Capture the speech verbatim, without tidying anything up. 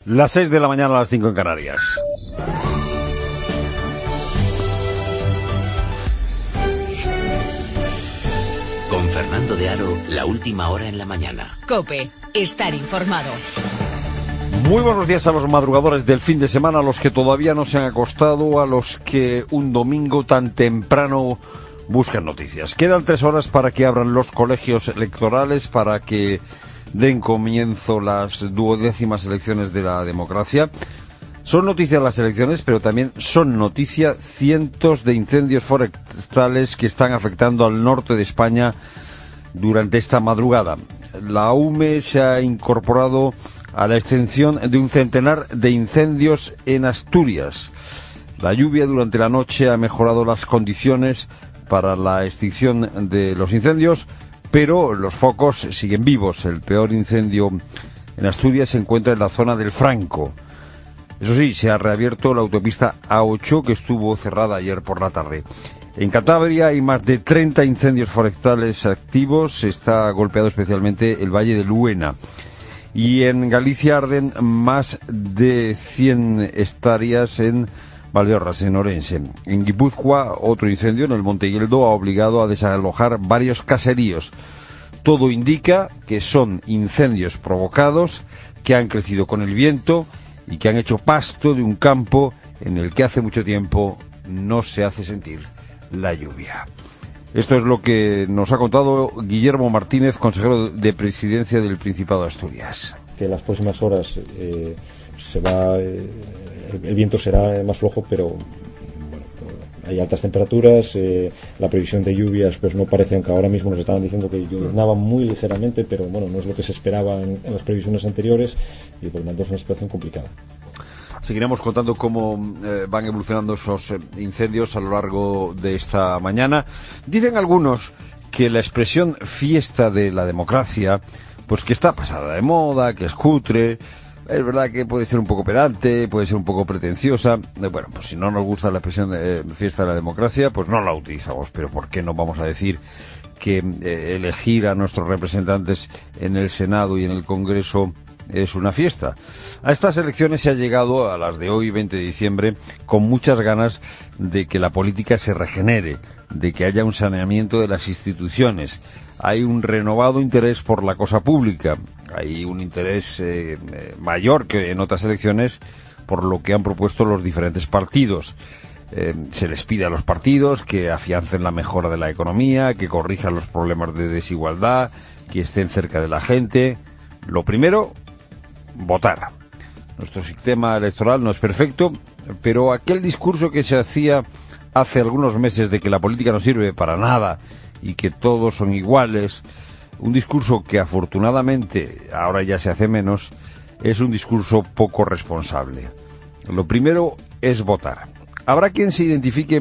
Las seis de la mañana a las cinco en Canarias. Con Fernando de Aro, la última hora en la mañana. COPE, estar informado. Muy buenos días a los madrugadores del fin de semana, a los que todavía no se han acostado, a los que un domingo tan temprano buscan noticias. Quedan tres horas para que abran los colegios electorales, para que den comienzo las duodécimas elecciones de la democracia. Son noticias las elecciones, pero también son noticia cientos de incendios forestales que están afectando al norte de España durante esta madrugada. La U M E se ha incorporado a la extinción de un centenar de incendios en Asturias. La lluvia durante la noche ha mejorado las condiciones para la extinción de los incendios, pero los focos siguen vivos. El peor incendio en Asturias se encuentra en la zona del Franco. Eso sí, se ha reabierto la autopista A ocho, que estuvo cerrada ayer por la tarde. En Cantabria hay más de treinta incendios forestales activos. Está golpeado especialmente el Valle de Luena. Y en Galicia arden más de cien hectáreas en Valdeorras, en Orense. En Guipúzcoa, otro incendio en el Monte Gueldo ha obligado a desalojar varios caseríos. Todo indica que son incendios provocados, que han crecido con el viento y que han hecho pasto de un campo en el que hace mucho tiempo no se hace sentir la lluvia. Esto es lo que nos ha contado Guillermo Martínez, consejero de Presidencia del Principado de Asturias. Que en las próximas horas eh, se va, eh, el viento será más flojo, pero bueno, hay altas temperaturas, eh, la previsión de lluvias pues no parece, aunque ahora mismo nos estaban diciendo que lloviznaba muy ligeramente, pero bueno, no es lo que se esperaba en, en las previsiones anteriores y por lo tanto es una situación complicada. Seguiremos contando cómo eh, van evolucionando esos eh, incendios a lo largo de esta mañana. Dicen algunos que la expresión fiesta de la democracia, pues que está pasada de moda, que es cutre. Es verdad que puede ser un poco pedante, puede ser un poco pretenciosa. Eh, bueno, pues si no nos gusta la expresión de eh, fiesta de la democracia, pues no la utilizamos. Pero ¿por qué no vamos a decir que eh, elegir a nuestros representantes en el Senado y en el Congreso es una fiesta? A estas elecciones se ha llegado, a las de hoy, veinte de diciembre, con muchas ganas de que la política se regenere, de que haya un saneamiento de las instituciones. Hay un renovado interés por la cosa pública, hay un interés eh, mayor que en otras elecciones por lo que han propuesto los diferentes partidos. Eh, se les pide a los partidos que afiancen la mejora de la economía, que corrijan los problemas de desigualdad, que estén cerca de la gente. Lo primero, votar. Nuestro sistema electoral no es perfecto, pero aquel discurso que se hacía hace algunos meses de que la política no sirve para nada y que todos son iguales, un discurso que afortunadamente ahora ya se hace menos, es un discurso poco responsable. Lo primero es votar. Habrá quien se identifique